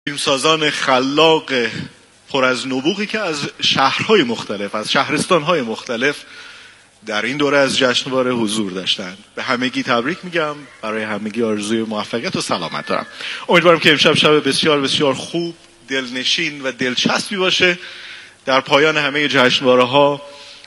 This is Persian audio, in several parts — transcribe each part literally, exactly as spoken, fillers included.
فیلمسازان خلاق پر از نبوغی که از شهرهای مختلف، از شهرستانهای مختلف در این دوره از جشنواره حضور داشتند. به همگی تبریک میگم، برای همگی آرزوی موفقیت و سلامت دارم. امیدوارم که امشب شب بسیار بسیار خوب، دلنشین و دلچسبی باشه. در پایان همه جشنواره ها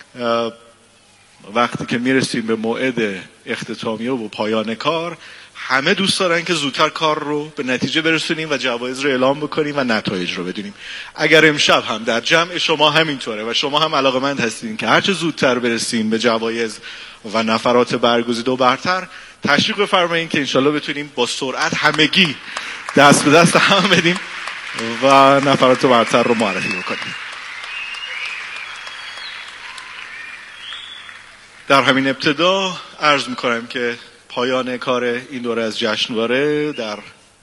وقتی که میرسیم به موعد اختتامیه و پایان کار، همه دوست دارن که زودتر کار رو به نتیجه برسونیم و جوایز رو اعلام بکنیم و نتایج رو بدونیم. اگر امشب هم در جمع شما همینطوره و شما هم علاقه‌مند هستین که هرچه زودتر برسیم به جوایز و نفرات برگزیده و برتر، تشویق بفرمایید که انشالله بتونیم با سرعت همگی دست به دست هم بدیم و نفرات برتر رو معرفی بکنیم. در همین ابتدا عرض میکنم که پایان کار این دوره از جشنواره در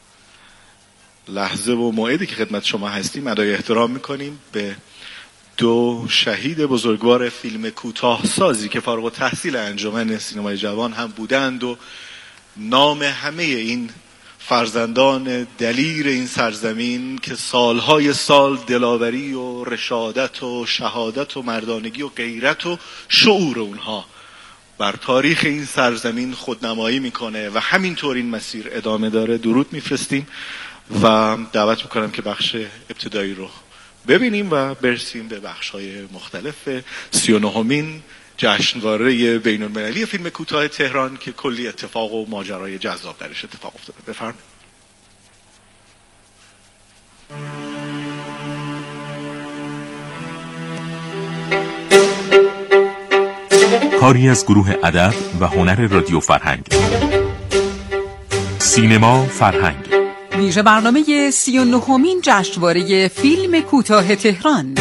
لحظه و موعدی که خدمت شما هستیم ادای احترام میکنیم به دو شهید بزرگوار فیلم کوتاه سازی که فارغ التحصیل انجمن سینمای جوان هم بودند و نام همه این فرزندان دلیر این سرزمین که سالهای سال دلاوری و رشادت و شهادت و مردانگی و غیرت و شعور اونها بر تاریخ این سرزمین خودنمایی میکنه و همینطور این مسیر ادامه داره، درود میفرستیم و دعوت میکنم که بخش ابتدایی رو ببینیم و برسیم به بخش‌های مختلف سی و نهمین جشنواره بین المللی فیلم کوتاه تهران که کلی اتفاق و ماجرای جذاب درش اتفاق افتاده. بفرمایید. کاری از گروه ادب و هنر رادیو فرهنگ. سینما فرهنگ. ویژه برنامه سی و نهمین جشنواره فیلم کوتاه تهران.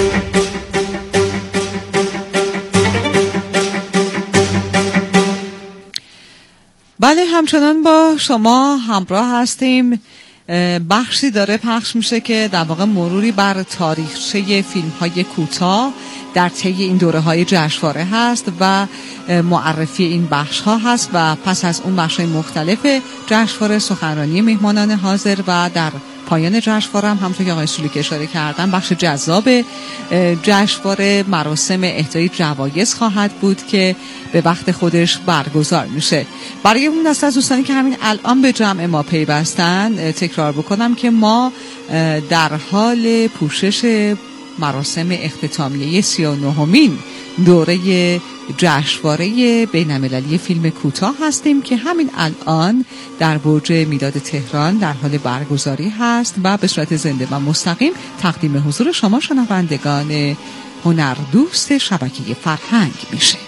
بله، همچنان با شما همراه هستیم. بخشی داره پخش میشه که در واقع مروری بر تاریخچه فیلم های کوتاه در طی این دوره های جشنواره هست و معرفی این بخش ها هست و پس از اون بخش های مختلف جشنواره سخنرانی مهمانان حاضر و در پایان جشنواره هم همونطور که آقای سولیک اشاره کردن بخش جذاب جشنواره مراسم اهدای جوایز خواهد بود که به وقت خودش برگزار میشه. برای اون دسته از دوستانی که همین الان به جمع ما پیوستن تکرار بکنم که ما در حال پوشش مراسم اختتامیه سی و نهمین دوره جشنواره بین‌المللی فیلم کوتاه هستیم که همین الان در برج میلاد تهران در حال برگزاری هست و به صورت زنده و مستقیم تقدیم حضور شما شنوندگان هنردوست شبکه فرهنگ میشه.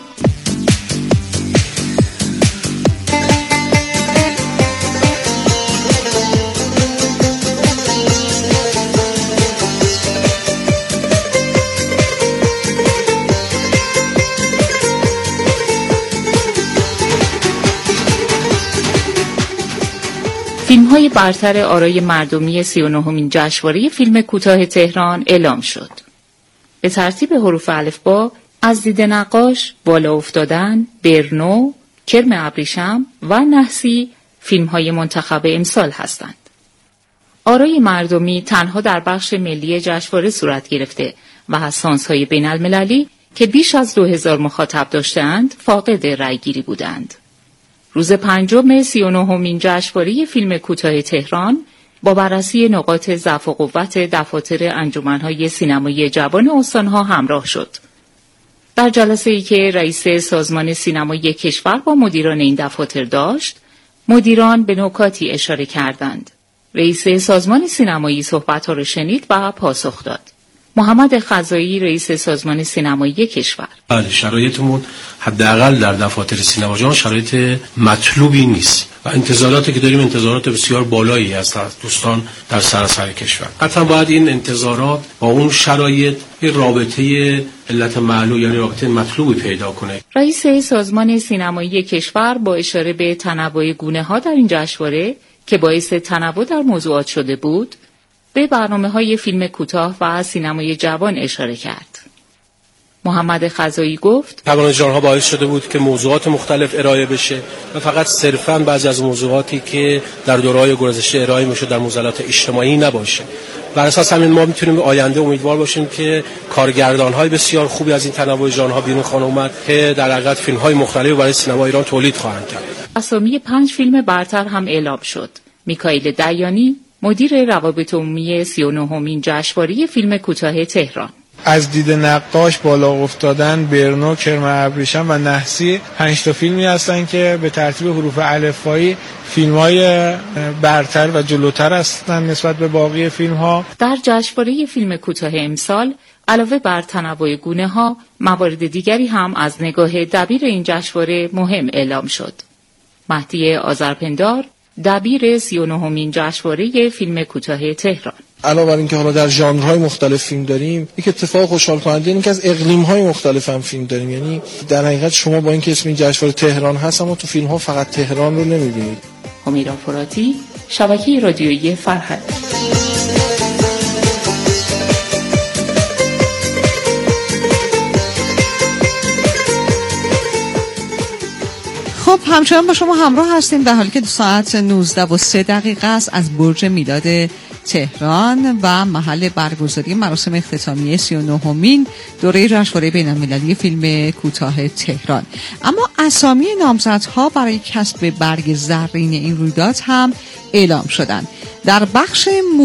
فیلم‌های برتر آرای مردمی سی و نهمین جشنواره فیلم کوتاه تهران اعلام شد. به ترتیب حروف الفبا از دید نقاش، بالا افتادن، برنو، کرم ابریشم و نحسی فیلم‌های منتخب امسال هستند. آرای مردمی تنها در بخش ملی جشنواره صورت گرفته و از سانس‌های بین‌المللی که بیش از دو هزار مخاطب داشتند فاقد رأی‌گیری بودند. روز پنجم سی و نهمین جشنواره فیلم کوتاه تهران با بررسی نقاط ضعف و قوت دفاتر انجمن‌های سینمایی جوان استان‌ها همراه شد. در جلسه‌ای که رئیس سازمان سینمایی کشور با مدیران این دفاتر داشت، مدیران به نکاتی اشاره کردند. رئیس سازمان سینمایی صحبت‌ها را شنید و پاسخ داد. محمد خزایی رئیس سازمان سینمایی کشور: بله، شرایطمون حداقل در دفاتر سینما جهان شرایط مطلوبی نیست و انتظاراتی که داریم انتظارات بسیار بالایی است از دوستان در سراسر کشور. حتما باید این انتظارات با اون شرایط یه رابطه علت معلول یعنی رابطه مطلوبی پیدا کنه. رئیس سازمان سینمایی کشور با اشاره به تنوع گونه‌ها در این جشنواره که باعث تنوع در موضوعات شده بود، به برنامه‌های فیلم کوتاه و سینمای جوان اشاره کرد. محمد خزایی گفت توان ژانرها باعث شده بود که موضوعات مختلف ارائه بشه و فقط صرفاً بعضی از موضوعاتی که در دوره‌های گذشته ارائه میشه در موزلات اجتماعی نباشه. بر اساس همین ما میتونیم به آینده امیدوار باشیم که کارگردان‌های بسیار خوبی از این تنوع ژانرها بیرون خواهند اومد که در حقیقت فیلم‌های مختلفی برای سینما ایران تولید خواهند کرد. اسامی پنج فیلم برتر هم اعلام شد. میکائیل دیانی، مدیر روابط عمومی سی و نهمین جشنواره فیلم کوتاه تهران: از دید نقاش، بالا افتادن، برنو، کرم ابریشم و نحسی پنج تا فیلمی هستن که به ترتیب حروف الفبایی فیلم‌های برتر و جلوتر هستن نسبت به باقی فیلم‌ها. در جشنواره فیلم کوتاه امسال علاوه بر تنوع گونه‌ها، موارد دیگری هم از نگاه دبیر این جشنواره مهم اعلام شد. مهدی آذرپندار، دبیر سی و نهمین جشنواره فیلم کوتاه تهران: علاوه بر اینکه حالا در ژانرهای مختلف فیلم داریم، یک اتفاق خوشحال کننده اینه که از اقلیم‌های مختلف هم فیلم داریم. یعنی در حقیقت شما با اینکه اسم این جشنواره تهران هست، اما تو فیلم‌ها فقط تهران رو نمی‌بینید. همیرا فراتی، شبکه رادیویی فرهنگ. خب همچنان با شما همراه هستیم در حالی که ساعت نوزده و سه دقیقه است از برج میلاد تهران و محل برگزاری مراسم اختتامیه سی و نهمین دوره جشنواره بین‌المللی فیلم کوتاه تهران. اما اسامی نامزدها برای کسب برگ زرین این رویداد هم اعلام شدند. در بخش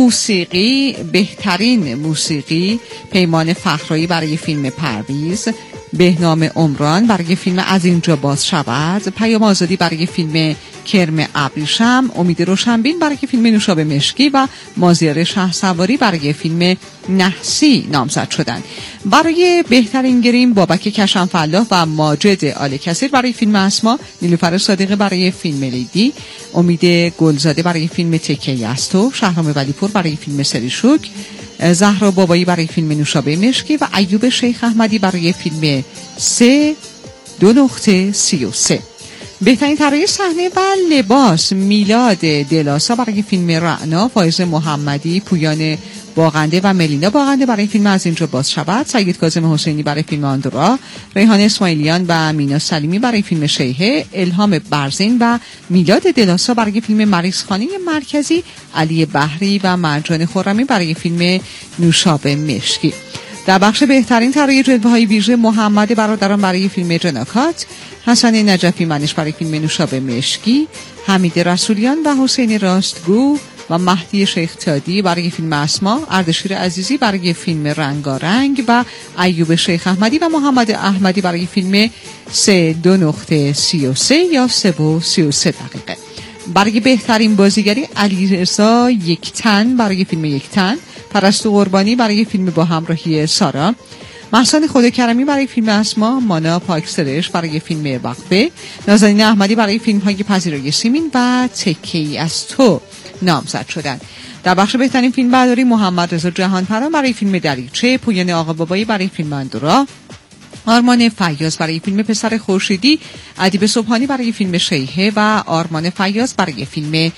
موسیقی بهترین موسیقی پیمان فخرایی برای فیلم پرویز، بهنام عمران برای فیلم از اینجا باز شود، پیام آزادی برای فیلم کرم ابریشم، امید روشنبین برای فیلم نوشابه مشکی و مازیار شهسواری برای فیلم نحسی نامزد شدند. برای بهترین گریم بابک کشم‌فلاح و ماجد آل کثیر برای فیلم اسما، نیلوفر صادقی برای فیلم لیدی، امید گلزاده برای فیلم تکیه از تو، شهرام ولیپور برای فیلم سریشوک، زهرا بابایی برای فیلم نوشابه مشکی و ایوب شیخ احمدی برای فیلم سه دو نقطه سی و سه. بهترین طراحی صحنه و لباس میلاد دلاسا برای فیلم رعنا، فایز محمدی، پویان باغنده و ملینا باغنده برای فیلم از اینجا باز شود، سید کاظم حسینی برای فیلم آندورا، ریحان اسماعیلیان و مینا سلیمی برای فیلم شیهه، الهام برزین و میلاد دلاسا برای فیلم مریضخانه مرکزی، علی بحری و مرجان خرمی برای فیلم نوشابه مشکی. در بخش بهترین طراحی جلوه‌های ویژه محمد برادران برای فیلم جناکات، حسن نجفی منش برای فیلم نوشابه مشکی، حمید رسولیان و حسین راستگو و مهدی شیخ تادی برای فیلم اسما، اردشیر عزیزی برای فیلم رنگارنگ و ایوب شیخ احمدی و محمد احمدی برای فیلم سه دو نقطه سی و سه یا سه و سی و سه دقیقه. برای بهترین بازیگری علیرضا یکتن برای فیلم یکتن، پرستو قربانی برای فیلم با همراهی سارا، محسن خودکرمی برای فیلم اسما، مانا پاکسرش برای فیلم وقفه، نازنین احمدی برای فیلم های پذیرای سیمین و تکی از تو نامزد شدند. در بخش بهترین فیلم برداری محمد رضا جهانپران برای فیلم دریچه، پویان آقا بابایی برای فیلم اندورا، آرمان فیاض برای فیلم پسر خورشیدی، ادیب صبحانی برای فیلم شیهه و آرمان فیاض برای فیلم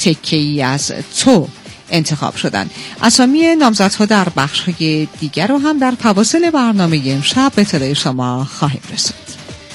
تکی از تو انتخاب شدند. اسامی نامزدها در بخش‌های دیگر رو هم در فواصل برنامه امشب به اطلاع شما خواهیم رسوند.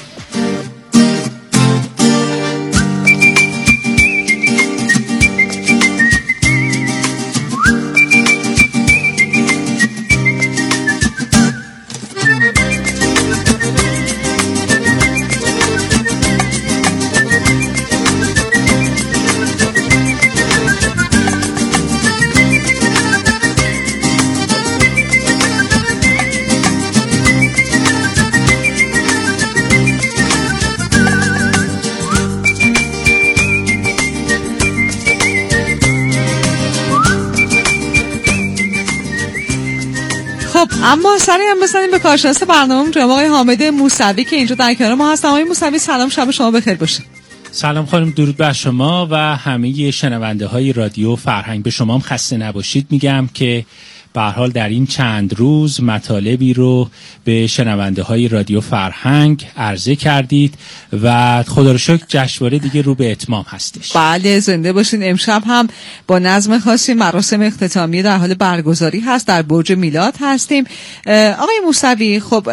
اما سری هم بزنیم به کارشناس برنامه جناب آقای حامد موسوی که اینجا در کنار ما هستن. آقای موسوی سلام، شب شما بخیر باشه. سلام خانم، درود بر شما و همه شنونده های رادیو فرهنگ. به شما هم خسته نباشید میگم که به هر حال در این چند روز مطالبی رو به شنونده های رادیو فرهنگ عرضه کردید و خدا رو شکر جشنواره دیگه رو به اتمام هستش. بله زنده باشین. امشب هم با نظم خاصی مراسم اختتامیه در حال برگزاری هست، در برج میلاد هستیم. آقای موسوی، خب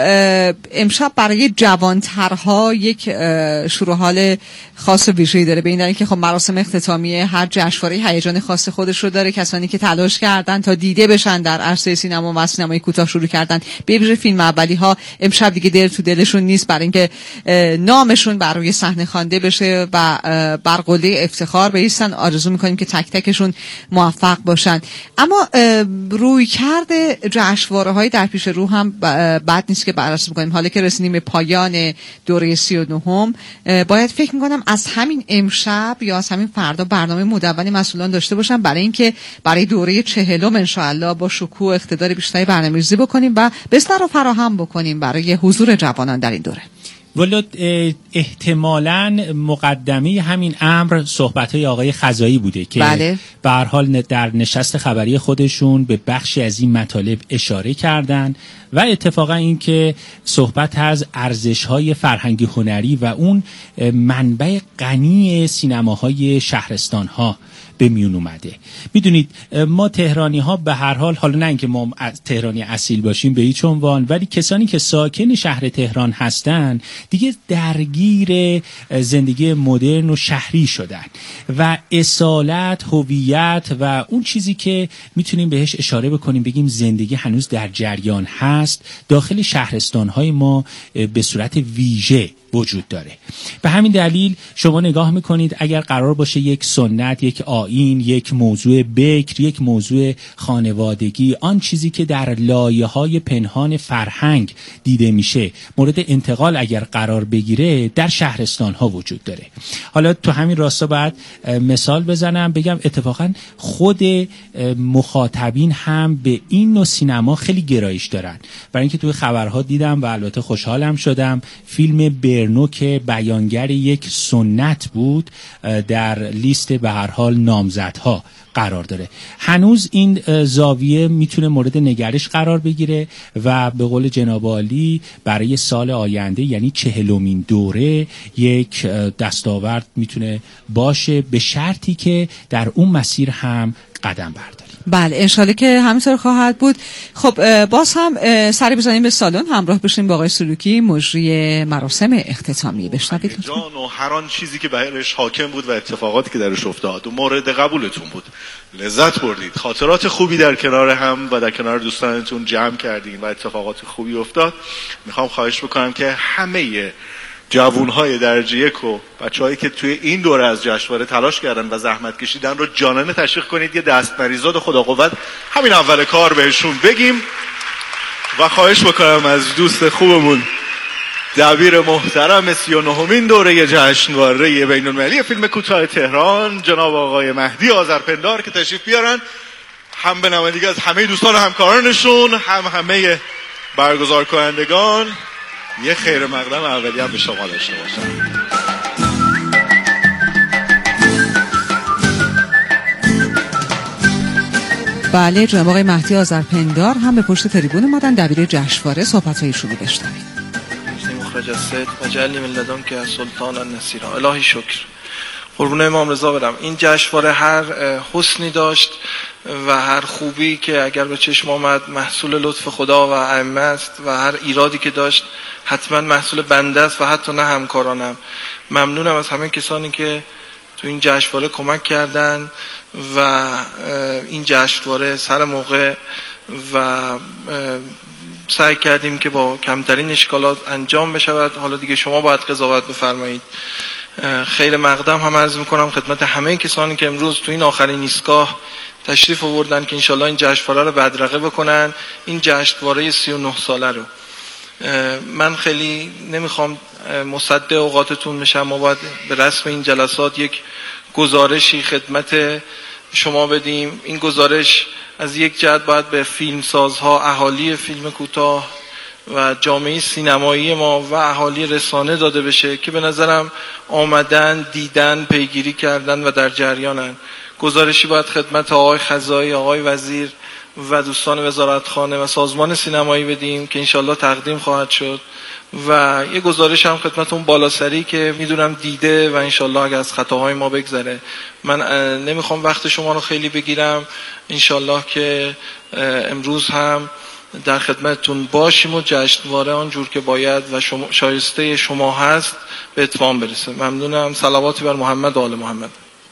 امشب برای جوانترها یک شروع حال خاص و ویژه‌ای داره، به این دلیل که خب مراسم اختتامیه هر جشنواره هیجان خاص خودش رو داره. کسانی که تلاش کردن تا دیده بشن در عرصه سینما و سینمای کوتاه شروع کردن، به ویژه فیلم اولی ها، امشب دیگه دل تو دلشون نیست برای اینکه نامشون بر روی صحنه خوانده بشه و بر قله افتخار بایستن. آرزو میکنیم که تک تکشون موفق باشن. اما روی کرده جشنواره های در پیش رو هم بد نیست که بررسی میکنیم. حالا که رسیدیم به پایان دوره سی و نهم، باید فکر میکنم از همین امشب یا از همین فردا برنامه مدون مسئولان داشته باشن برای اینکه برای دوره چهلم انشاءالله با شکوه و اقتدار بیشتری برنامه‌ریزی بکنیم و بستر رو فراهم بکنیم برای حضور جوانان در این دوره. ولو احتمالاً مقدمه همین امر صحبت‌های آقای خزایی بوده که بله. به هر حال در نشست خبری خودشون به بخشی از این مطالب اشاره کردن و اتفاقا این که صحبت از ارزش‌های فرهنگی هنری و اون منبع غنی سینماهای شهرستان‌ها به میون اومده. میدونید ما تهرانی ها به هر حال، حالا نه اینکه ما تهرانی اصیل باشیم به هیچ عنوان، ولی کسانی که ساکن شهر تهران هستن دیگه درگیر زندگی مدرن و شهری شدن و اصالت، هویت و اون چیزی که میتونیم بهش اشاره بکنیم بگیم زندگی هنوز در جریان هست داخل شهرستان های ما به صورت ویژه وجود داره. به همین دلیل شما نگاه میکنید اگر قرار باشه یک سنت، یک آیین، یک موضوع بکر، یک موضوع خانوادگی، آن چیزی که در لایه‌های پنهان فرهنگ دیده میشه مورد انتقال اگر قرار بگیره در شهرستان ها وجود داره. حالا تو همین راستا باید مثال بزنم بگم اتفاقا خود مخاطبین هم به این نوع سینما خیلی گرایش دارن، برای اینکه توی خبرها دیدم و البته خوشحالم شدم فیلم برنو که بیانگر یک سنت بود در لیست به هر حال نامزدها قرار داره. هنوز این زاویه میتونه مورد نگرش قرار بگیره و به قول جناب عالی برای سال آینده یعنی چهلمین دوره یک دستاورد میتونه باشه، به شرطی که در اون مسیر هم قدم برداریم. بله انشالله که همینطور خواهد بود. خب باز هم سری بزنیم به سالن، همراه بشیم با آقای سلوکی مجری مراسم اختتامیه. بشنوید جان و هر آن چیزی که برش حاکم بود و اتفاقاتی که درش افتاد و مورد قبولتون بود، لذت بردید، خاطرات خوبی در کنار هم و در کنار دوستانتون جمع کردین و اتفاقات خوبی افتاد. میخوام خواهش بکنم که همه جوانهای درجه یک و بچه‌هایی که توی این دوره از جشنواره تلاش کردن و زحمت کشیدن رو جانانه تشویق کنید. یه دست مریضات خدا قوت همین اول کار بهشون بگیم و خواهش بکنم از دوست خوبمون دبیر محترم سی و نهمین دوره جشنواره بین‌المللی فیلم کوتاه تهران جناب آقای مهدی آذرپندار که تشریف بیارن، هم به نام دیگه از همه دوستان و همکارانشون، هم همه برگزار کنندگان یه خیر مقدم اولی هم به شما داشته باشم. بله جناب آقای مهدی آذرپندار هم به پشت تریبون اومدن، دبیر جشنواره صحبت‌هایشون رو بشنوید. مخرج از صدق و جلی من لدن که سلطان النصیر. الهی شکر. قربون امام رضا برم. این جشنواره هر حسنی داشت و هر خوبی که اگر به چشم آمد محصول لطف خدا و ائمه است و هر ایرادی که داشت حتما محصول بنده است و حتی نه همکارانم. ممنونم از همه کسانی که تو این جشنواره کمک کردن و این جشنواره سر موقع و سعی کردیم که با کمترین اشکالات انجام بشود. حالا دیگه شما باید قضاوت بفرمایید. خیر مقدم هم عرض میکنم خدمت همه کسانی که امروز تو این آخرین ایستگاه تشریف آوردن که انشالله این جشنواره رو بدرقه بکنن، این جشنواره سی و نه ساله رو. من خیلی نمیخوام مصدق اوقاتتون بشم، ما باید به رسم این جلسات یک گزارشی خدمت شما بدیم. این گزارش از یک جهت باید به فیلمسازها، اهالی فیلم کوتاه و جامعه سینمایی ما و اهالی رسانه داده بشه که به نظرم آمدن، دیدن، پیگیری کردن و در جریانن. گزارشی باید خدمت آقای خزایی، آقای وزیر و دوستان وزارتخانه و سازمان سینمایی بدیم که انشالله تقدیم خواهد شد و یه گزارش هم خدمت اون بالاسری که میدونم دیده و انشالله اگر از خطاهای ما بگذره. من نمیخوام وقت شما رو خیلی بگیرم، انشالله که امروز هم در خدمتتون باشیم و جشنواره آنجور که باید و شما شایسته شما هست به اتمام برسه. ممنونم. صلواتی بر محمد و آل محمد.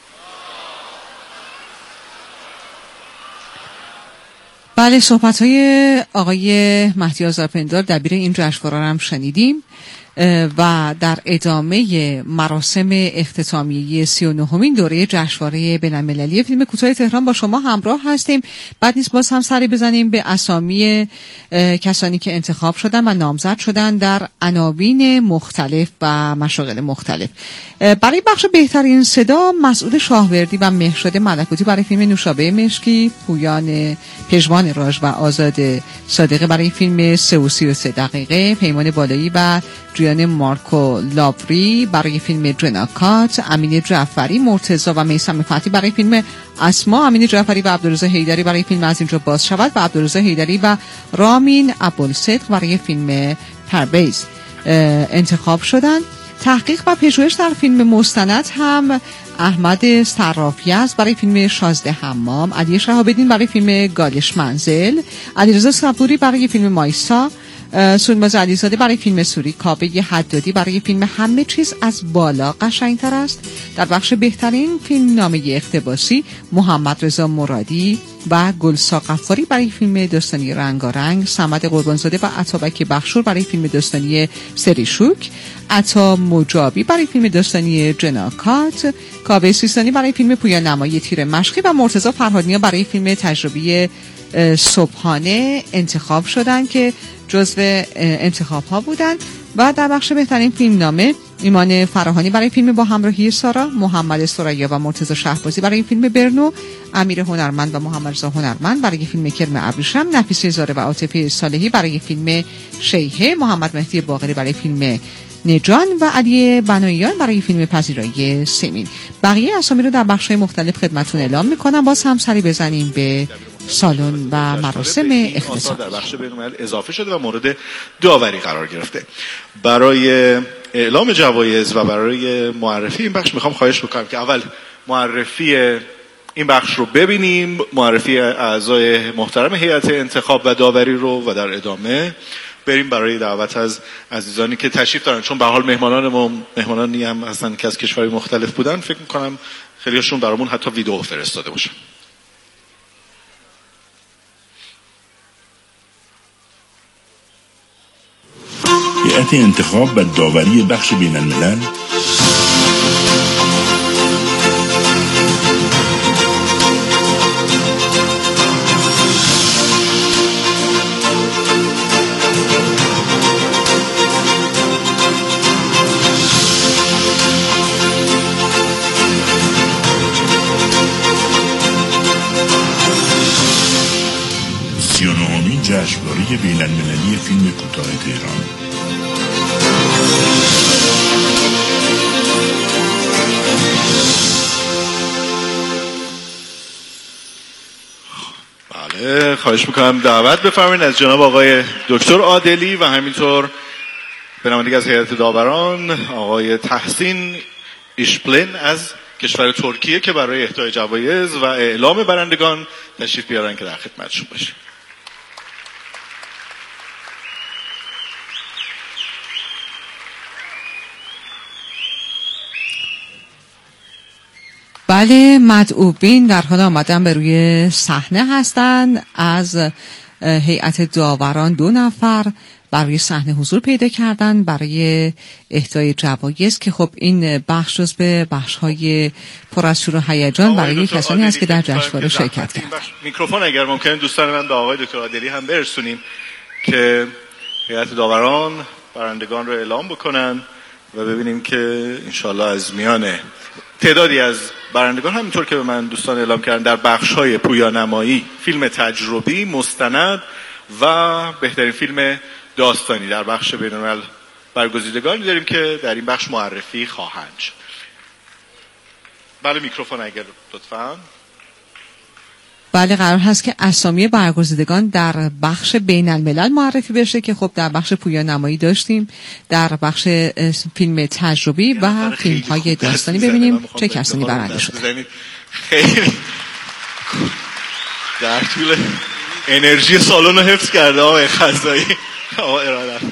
بله، صحبت‌های آقای مهدی آذرپندار دبیر این جشنواره را هم شنیدیم و در ادامه مراسم اختتامیه سی و نهمین دوره جشنواره بین‌المللی فیلم کوتاه تهران با شما همراه هستیم. بعد نیست باز هم سری بزنیم به اسامی کسانی که انتخاب شدن و نامزد شدن در عناوین مختلف و مشاغل مختلف. برای بخش بهترین صدا مسعود شاهوردی و مهرشاد ملکوتی برای فیلم نوشابه مشکی، پویان پژمان راژ و آزاد صادقی برای فیلم سه و سی و سه دقیقه، پیمان بالایی و جویان مارکو لاوری برای فیلم جناکات، امین جعفری، مرتضی و میثم فتحی برای فیلم اسما، امین جعفری و عبدالرضا حیدری برای فیلم از اینجا باز شود و عبدالرضا حیدری و رامین ابوالصدق برای فیلم پرویز انتخاب شدند. تحقیق و پژوهش در فیلم مستند هم احمد صرافی است برای فیلم شازده حمام، علی شهاب‌الدین برای فیلم گالش منزل، علیرضا صبوری برای فیلم مایسا، سونباز علیزاده برای فیلم سوری، کابه حدادی برای فیلم همه چیز از بالا قشنگتر است. در بخش بهترین فیلم نامه اقتباسی محمد رضا مرادی و گلسا غفاری برای فیلم داستانی رنگارنگ، صمد قربانزاده و عطابک بخشور برای فیلم داستانی سریشوک، عطا مجابی برای فیلم داستانی جناکات، کابه سیستانی برای فیلم پویا نمایی تیر مشقی و مرتضی فرهادنیا برای فیلم تجربی صبحانه انتخاب شدن که جزو انتخاب ها بودن. و در بخش بهترین فیلم نامه ایمان فراهانی برای فیلم با همراهی سارا، محمد ثریا و مرتضی شهبازی برای فیلم برنو، امیر هنرمند و محمد رضا هنرمند برای فیلم کرم ابریشم، نفیسه زاره و عاطفه صالحی برای فیلم شیهه، محمد مهدی باقری برای فیلم نجان و علی بناییان برای فیلم پذیرایی سیمین. بقیه اسامی رو در بخش‌های مختلف خدمتتون اعلام می‌کنم. باز هم سری بزنیم به سالن و مراسم اختصاصی. در بخش بین‌الملل اضافه شده و مورد داوری قرار گرفته. برای اعلام جوایز و برای معرفی این بخش میخوام خواهش بکنم که اول معرفی این بخش رو ببینیم، معرفی اعضای محترم هیئت انتخاب و داوری رو، و در ادامه بریم برای دعوت از عزیزانی که تشریف دارن، چون به حال مهمانان ما مهمانانی هم هستن که از کشورهای مختلف بودن. فکر میکنم خیلیشون برامون حتی ویدیو فرستاده باشن. هیئت انتخاب و داوری بخش بین‌الملل سی و نهمین جشنواره بین‌المللی فیلم کوتاه تهران. بله، خواهش میکنم دعوت بفرمایید از جناب آقای دکتر عادلی و همینطور به نمایندگی از هیئت داوران آقای تحسین ایشپلن از کشور ترکیه که برای اهدای جوایز و اعلام برندگان تشریف بیارن که در خدمتشون باشیم. بله، مدعوبین در حال آمدن به روی صحنه هستند. از هیئت داوران دو نفر برای صحنه حضور پیدا کردن برای اهدای جوایز که خب این بخش جز به بخش‌های پر از شور و هیجان برای کسانی است که در جشنواره شرکت کردند. میکروفون اگر ممکنه دوستان من به آقای دکتر عادلی هم برسونیم که هیئت داوران برندگان رو اعلام بکنن و ببینیم که انشالله از میان تعدادی از برندگان همینطور که به من دوستان اعلام کردن در بخش‌های پویانمایی، فیلم تجربی، مستند و بهترین فیلم داستانی در بخش بین‌الملل برگزیدگانی داریم که در این بخش معرفی خواهند شد. بله، میکروفون اگر لطفاً. بله قرار هست که اسامی برگزیدگان در بخش بین الملل معرفی بشه که خب در بخش پویا نمایی داشتیم، در بخش فیلم تجربی و فیلم های داستانی ببینیم چه کسانی برنده شده. خیلی در طول انرژی سالن رو حفظ کرده آقای خزایی. آقا ارادت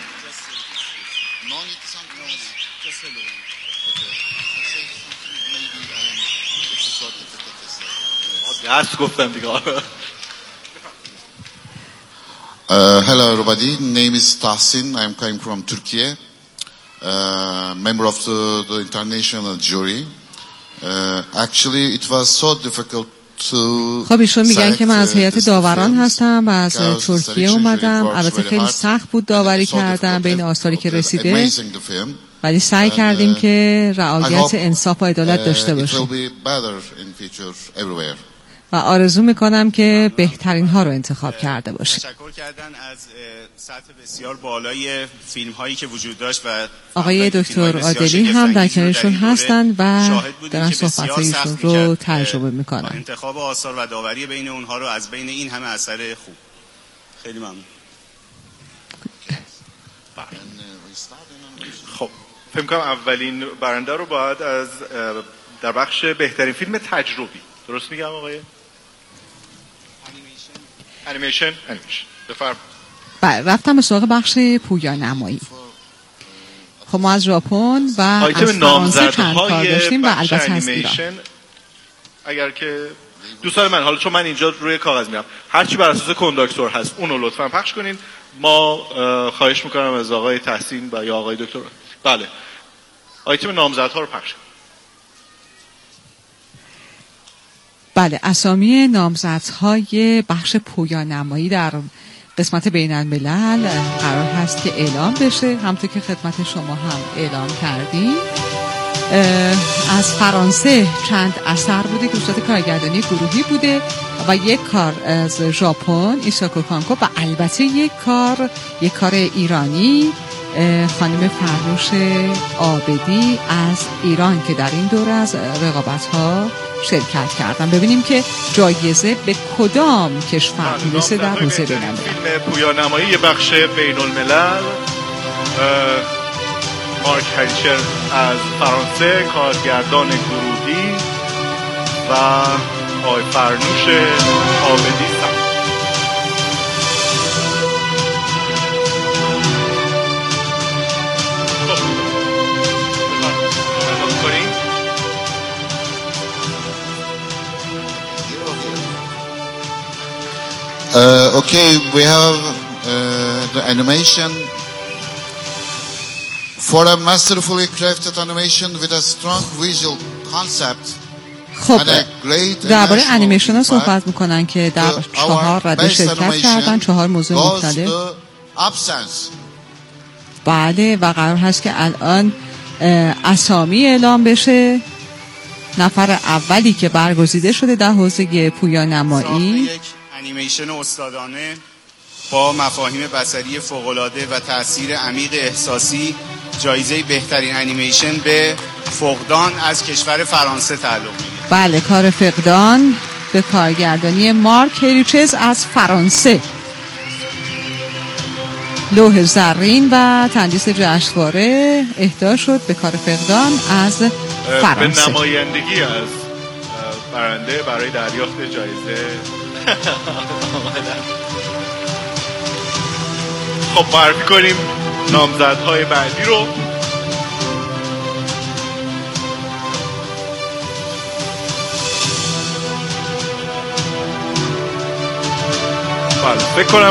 هست گفتم دیگه. Uh, hello everybody, name is Tahsin, I am coming from Turkey, uh, member of the, the international jury. Uh, actually it was so difficult to خب ایشون میگن که من از هیئت داوران هستم و از ترکیه اومدم. البته خیلی سخت بود داوری کردن بین آثاری که رسیده، ولی سعی کردیم که رعایت انصاف و عدالت داشته باشیم و آرزو میکنم که بهترین ها رو انتخاب کرده باشیم. تشکر کردن از سطح بسیار بالای فیلم هایی که وجود داشت و آقای دکتر عادلی هم در کنارشون هستن و دارن صحبت هایشون رو ترجمه میکنن. انتخاب آثار و داوری بین اونها رو از بین این همه اثر خوب. خیلی ممنون. خب فکر کنم اولین برنده رو باید از در بخش بهترین فیلم تجربی، درست میگم آقای؟ انیمیشن انیمیشن بفرم. بله رفتم به سراغ بخش پویا نمایی. خب ما از ژاپن و از فرانسه چند کار داشتیم و البته از ایران. اگر که دوستان من، حالا چون من اینجا روی کاغذ میرم، هرچی بر اساس کنداکتور هست اونو لطفا پخش کنین. ما خواهش میکنم از آقای تحسین و یا آقای دکتر بله آیتم نامزدها رو پخش کنین. بله اسامی نامزدهای بخش پویا نمایی در قسمت بین الملل قرار هست که اعلام بشه. همونطور که خدمت شما هم اعلام کردیم، از فرانسه چند اثر بوده که به صورت کارگردانی گروهی بوده و یک کار از ژاپن ایساکو کانکو و البته یک کار یک کار ایرانی خانم فرنوش عابدی از ایران که در این دوره از رقابت‌ها شرکت کردن. ببینیم که جایزه به کدام کشور میرسه در حوزه بین الملل. فیلم پویا نمایی یه بخش بین الملل، مارک هریچر از فرانسه کارگردان گروهی و آقای فرنوش عابدی سم. Uh, okay, we have uh, the animation for a masterfully crafted animation with a strong visual concept. خب درباره انیمیشن ها صحبت میکنن که در چهار رده شرکت کردن، چهار موضوع مختلف. بله و قرار هست که الان اسامی اعلام بشه. نفر اولی که برگزیده شده در حوزه پویا نمایی، انیمیشن استادانه با مفاهیم بصری فوق‌العاده و تأثیر عمیق احساسی، جایزه بهترین انیمیشن به فقدان از کشور فرانسه تعلق می‌گیرد. بله کار فقدان به کارگردانی مارک هریچز از فرانسه. لوح زرین و تندیس جشنواره اهدا شد به کار فقدان از فرانسه. به نمایندگی از برنده برای دریافت جایزه خب معرفی کنیم نامزدهای بعدی رو. بله فکر کنم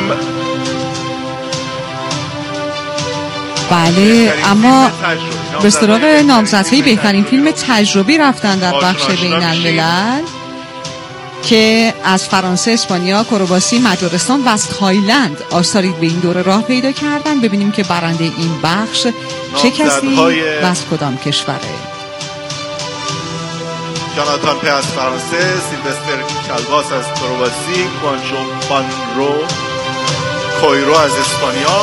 بله اما به سراغ نامزدهای بهترین فیلم تجربی رفتن در بخش بین الملل که از فرانسه، اسپانیا، کرواسی، مجارستان و از تایلند آثاری به این دوره راه پیدا کردن. ببینیم که برنده این بخش چه کسی و از کدام کشوره. جاناتان په از فرانسه، سیلوستر کلباس از کرواسی، کوانچو بانرو کویرو از اسپانیا،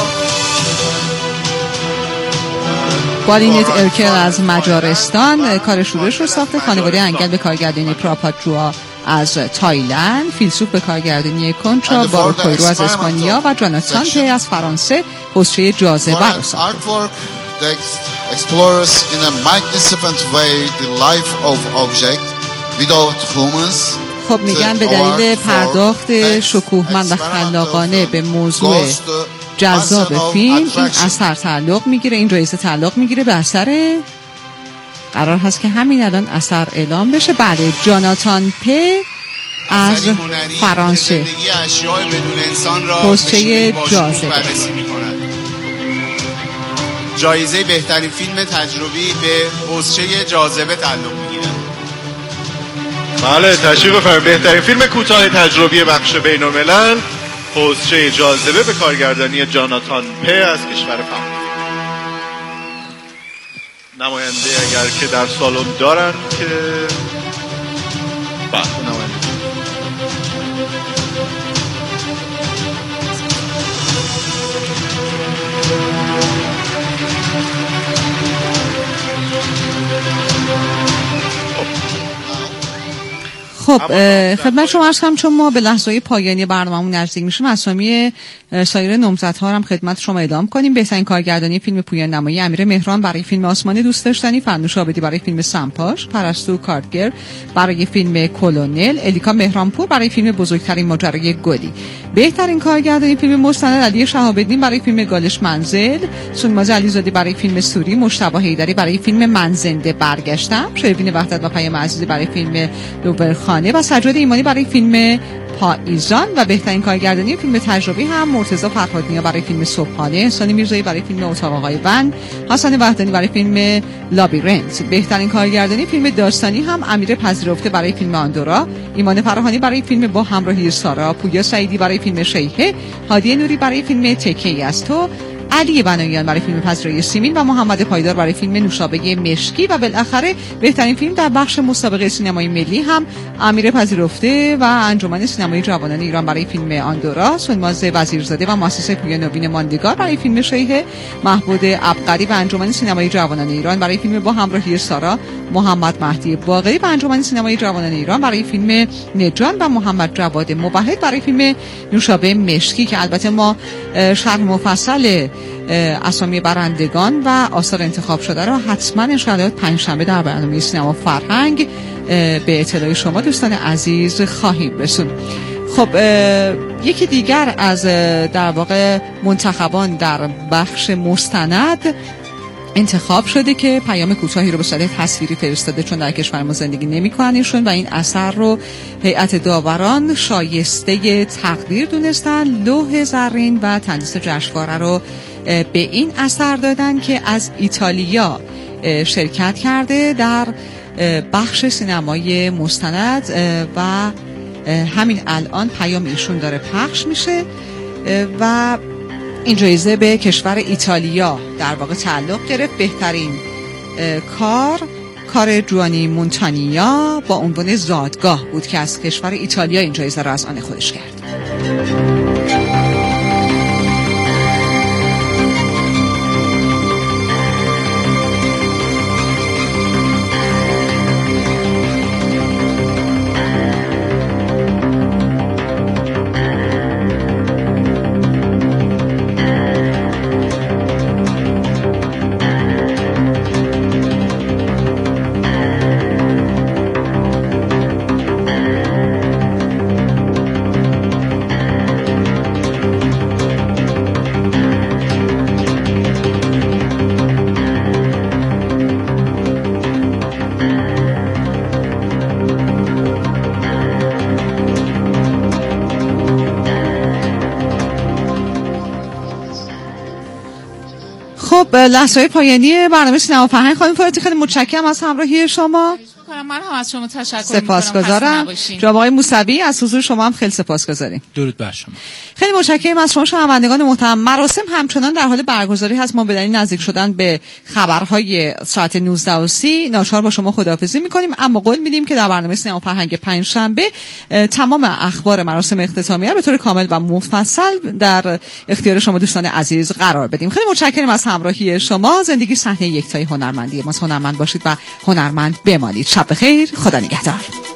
بالینت ارکل از مجارستان کار شورش رو ساخته. خانواده انگل به کارگردانی پراپاتروا از تایلند، فیلسوف به کارگردانی کنترا بارو کویرو از اسپانیا و جاناتان پی از فرانسه حوزه جاذبه رو ساخته. explores in a magnificent way the life of object without humans. خب میگن به دلیل پرداخت شکوهمند و خلاقانه به موضوع جذاب فیلم این اثر تعلق میگیره، این جایزه تعلق میگیره به اثر، قرار هست که همین الان اثر اعلام بشه. بله، جاناتان پی از فرانسه، حوزه جاذبه. جایزه بهترین فیلم تجربی به حوزه جاذبه تعلق میگیره. بله، تشریف بفرمایید. بهترین فیلم کوتاه تجربی بخش بین‌الملل حوزه جاذبه به کارگردانی جاناتان پی از کشور فرانسه. نماینده اگر که در سالن دارن که بله نماینده. خب خدمت شما عرض کنم چون ما به لحظه‌های پایانی برنامه‌مون نزدیک میشیم، اسامی سایر نامزدها هم خدمت شما اعلام کنیم. بهترین کارگردانی فیلم پویان نمایی امیر مهران برای فیلم آسمان دوست داشتنی، فرنوش عابدی برای فیلم سمپاش، پرستو کارگر برای فیلم کلونل، الیکا مهرانپور برای فیلم بزرگترین ماجرای گلی. بهترین کارگردانی فیلم مستند علی شهاب‌الدین برای فیلم گالش منزل، سونماز علیزاده برای فیلم سوری، مجتبی حیدری برای فیلم من زنده برگشتم، شروین وحدت و پیام عزیزی برای فیلم دوبرخانه و سجاد ایمانی برای فیلم پاییزان. و بهترین کارگردانی فیلم تجربی هم مرتضی فرهادنیا برای فیلم صبحانه، احسان میرزایی برای فیلم اتاق آقای ون، حسن وحدانی برای فیلم لابیرنت. بهترین کارگردانی فیلم داستانی هم امیر پذیرفته برای فیلم آندورا، ایمان فراهانی برای فیلم با همراهی سارا، پویا سعیدی برای فیلم شیهه، هادی نوری برای فیلم تکیه‌ای از تو، علی بنایان برای فیلم پذیرایی سیمین و محمد پایدار برای فیلم نوشابه مشکی. و بالاخره بهترین فیلم در بخش مسابقه سینمایی ملی هم امیر پذیرفته و انجمن سینمایی جوانان ایران برای فیلم آندورا، سونماز وزیرزاده و مؤسسه پویا نوین ماندگار برای فیلم شیهه، محمود عبقری و انجمن سینمایی جوانان ایران برای فیلم با همراهی سارا، محمد مهدی باقری و انجمن سینمایی جوانان ایران برای فیلم نجان و محمد جواد موحد برای فیلم نوشابه مشکی که البته ما شرح مفصل اسامی برندگان و آثار انتخاب شده رو حتما انشاءالله پنجشنبه در برنامه سینما فرهنگ به اطلاع شما دوستان عزیز خواهیم رسوند. خب یکی دیگر از در واقع منتخبان در بخش مستند انتخاب شده که پیام کوتاهی رو به صورت تصویری فرستاده چون در کشور ما زندگی نمی‌کنن ایشون و این اثر رو هیئت داوران شایسته تقدیر دونستن. لوح زرین و تندیس جشنواره رو به این اثر دادن که از ایتالیا شرکت کرده در بخش سینمای مستند و همین الان پیام ایشون داره پخش میشه و این جایزه به کشور ایتالیا در واقع تعلق گرفت. بهترین کار کار جوانی مونتانیا با عنوان زادگاه بود که از کشور ایتالیا این جایزه را از آن خودش کرد. لحظه‌های پایانی برنامه سینما فرهنگ خانم فاطمی خیلی متشکرم از همراهی شما. من هم از شما تشکر سپاسگزارم. جناب آقای موسوی از حضور شما هم خیلی سپاسگزاریم. درود بر شما. خیلی متشکرم از شما شنوندگان محترم. مراسم همچنان در حال برگزاری هست. ما به دلیل نزدیک شدن به خبرهای ساعت نوزده و سی ناچار با شما خداحافظی می‌کنیم، اما قول میدیم که در برنامه سینما فرهنگ پنجشنبه تمام اخبار مراسم اختتامیه به طور کامل و مفصل در اختیار شما دوستان عزیز قرار بدیم. خیلی متشکرم از همراهی شما. زندگی صحنه یکتای هنرمندی ما. هنرمند باشید و هنرمند بمانید. شب بخیر. خدا نگهدار.